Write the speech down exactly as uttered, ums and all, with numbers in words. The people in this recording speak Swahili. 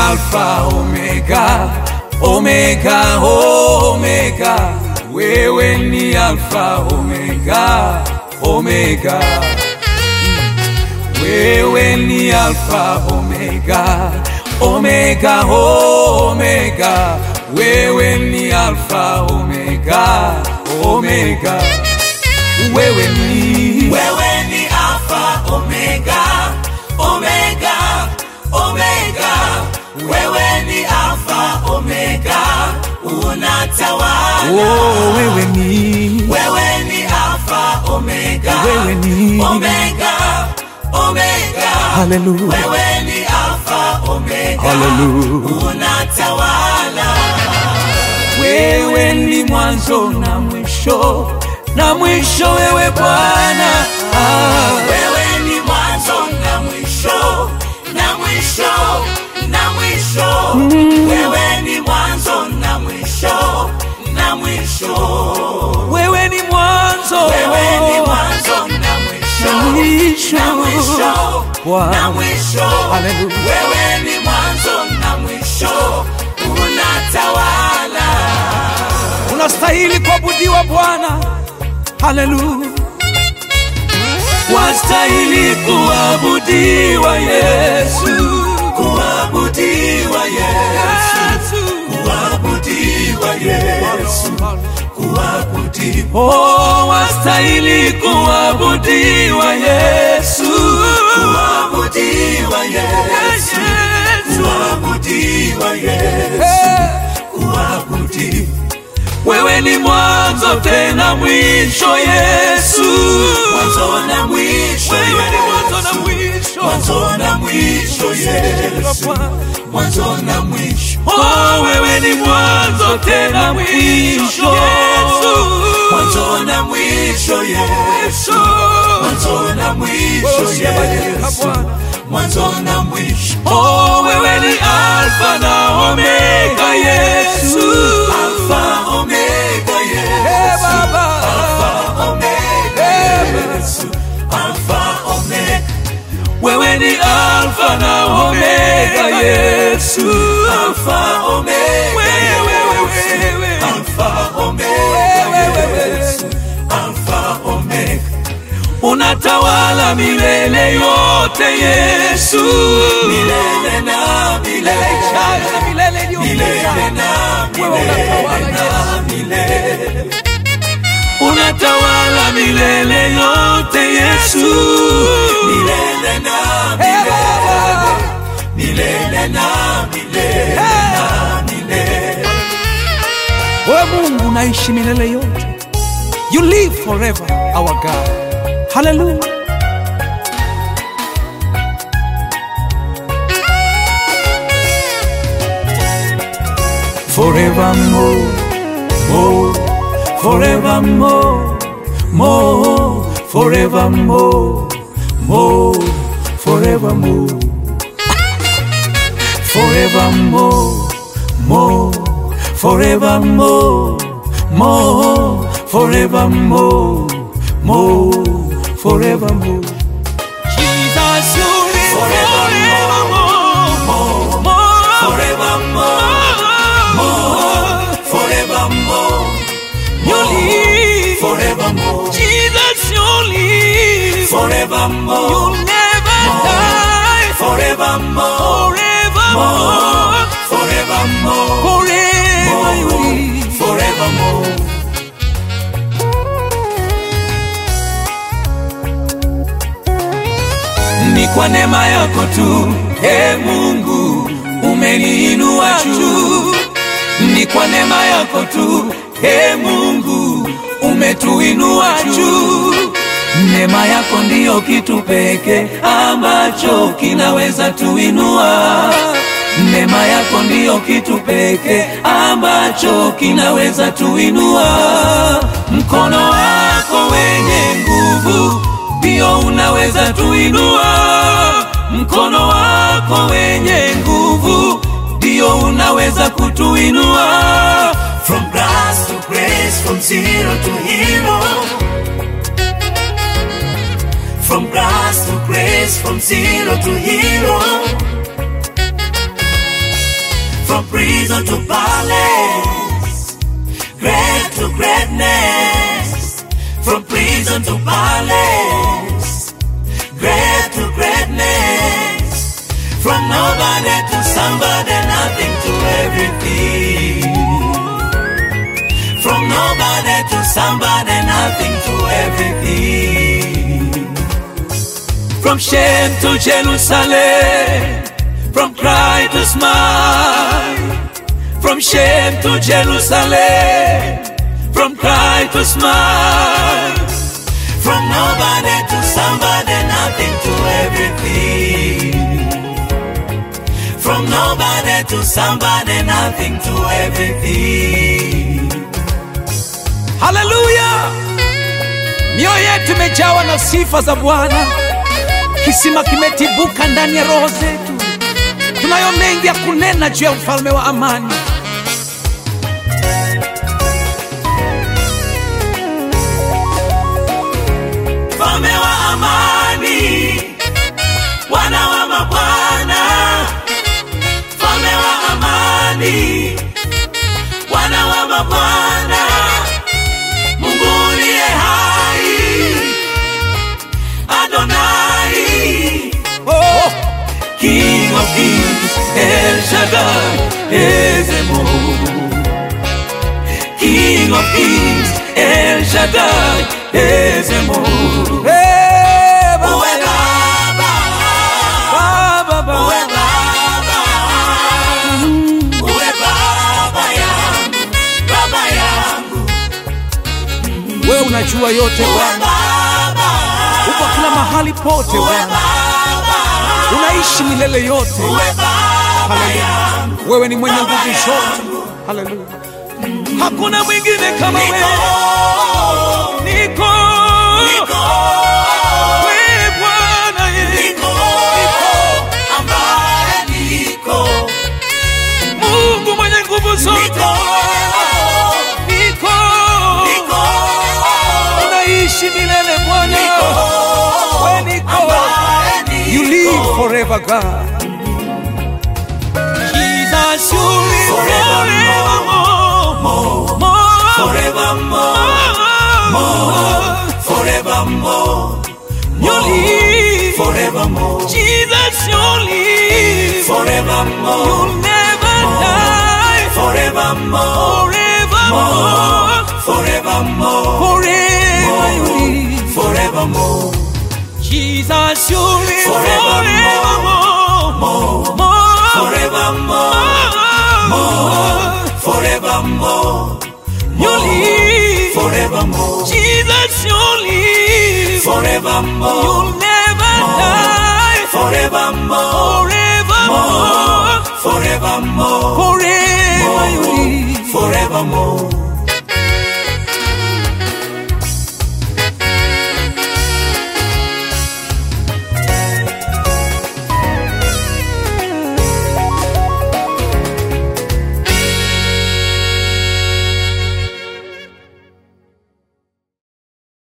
Alpha Omega, Omega, Omega. Wewe ni Alpha Omega, Omega. Wewe ni Alpha Omega, Omega, Omega. Wewe ni Alpha Omega, Omega. Wewe ni Wewe ni Alpha Omega, Omega, Omega. Wewe ni Alpha Omega, unatawala. Oh, wewe ni Wewe ni Alpha Omega, Wewe ni Omega, Omega. Hallelujah. Wewe ni Alpha Omega, Hallelujah. unatawala. Wewe ni mwanzo na mwisho, na mwisho wewe Bwana. Ah. Wewe ni mwanzo na mwisho, na mwisho, na mwisho. Mm. Wewe ni mwanzo na mwisho, na mwisho. Wewe ni mwanzo, Wewe ni mwanzo na mwisho, na mwisho, na mwisho, Bwana. na mwisho. Hallelujah. Wewe ni mwanzo na mwisho, unatawala. Unastahili kuabudiwa Bwana. Hallelujah. Wastahili kuabudiwa Yesu, Kuabudiwa Yesu, kuabudiwa Yesu, kuabudiwa. oh, wastahili kuabudiwa Yesu, Kuabudiwa Yesu, kuabudiwa Yesu, kuabudiwa. wewe ni mwanzo tena mwisho Yesu, Mwanzo na mwisho wewe ni mwanzo na Yesu, mwisho, mwanzo na mwisho Yesu, mwanzo na mwisho. oh, wewe ni mwanzo tena mwisho Yesu, Mwanzo na mwisho Yesu, mwanzo na mwisho Yesu, mwanzo na mwisho. oh, wewe ni Alpha na Omega Yesu, Alpha Omega Yesu, hey, Baba. Alpha Omega Yesu, Alpha Omega. Wewe ni Alpha na Omega Yesu, Alpha Omega wewe, Yesu, wewe, Alpha Omega Yesu, Alpha Omega. unatawala milele yote Yesu, Milele na milele, milele juu milele na milele na milele. unatawala milele yote Yesu, Milele na milele, milele na milele na milele. wewe Mungu unaishi milele yote. You live forever, our God. Hallelujah. Forevermore, more, forevermore, more, forevermore, more, forevermore, forevermore, more, forevermore, more, forevermore, more, forevermore. Jesus, you live forevermore, more, more, Forevermore, more, forevermore, you live forevermore, Jesus, you live forevermore, you never die, forevermore, forevermore, forevermore, forever you live. forevermore. Ni kwa neema yako tu, e Mungu, umeniinua juu. Ni kwa neema yako tu, e Mungu, umetuinua juu. Neema yako ndiyo kitu pekee ambacho kinaweza tuinua. Neema yako ndiyo kitu pekee ambacho kinaweza tuinua. Mkono wako wenye nguvu ndio unaweza tuinua. Mkono wako wenye nguvu ndio unaweza kutuinua. From grace to grace, from zero to hero. From grace to grace, from zero to hero. prison to palace, great to greatness. From prison to palace, great to greatness. From nobody to somebody, nothing to everything. From nobody to somebody, nothing to everything. From shame to Jerusalem, from cry to smile. From shame to Jerusalem, from cry to smile. From nobody to somebody, nothing to everything. From nobody to somebody, nothing to everything. Haleluya! Mioyo yetu imejawa na sifa za Bwana. Kisima kimetibuka ndani ya roho zetu. Tunayo mengi ya kunena juu ya ufalme wa amani. Ufalme wa amani, Bwana wa mabwana. Ufalme wa amani, Bwana wa mabwana. Mungu aliye hai, Adonai, Oh, King of kings, El Shaddai, Ezemo. King of kings, El Shaddai, Ezemo. hey, Baba, Uwe Baba, Baba, Baba. Uwe Baba, Uwe Baba yangu, Baba yangu. Wewe unajua yote Uwe Bwana. Baba, Uko kila mahali pote Uwe Bwana. Baba, Unaishi milele yote. Uwe Baba yangu. Wewe ni mwenye nguvu zote. Haleluya. Hakuna mwingine kama wewe. Niko. Niko, Wewe Bwana Yesu. Niko, ambaye niko. Mungu mwenye nguvu zote. Niko, Niko. Niko, Unaishi milele Bwana. Wewe niko. ambaye niko. You live forever, God. Jesus, you live forevermore. More. Forevermore, more, forevermore, You live. forevermore, Jesus, you live. forevermore, You'll never die. forevermore, Forevermore. forevermore, Forever you live. forevermore, Jesus, you live Forevermore. forevermore. More. forevermore, More. forevermore, You live. forevermore, Jesus, you live. forevermore, You'll never die. forevermore, Forevermore. forevermore, Forever you live. forevermore.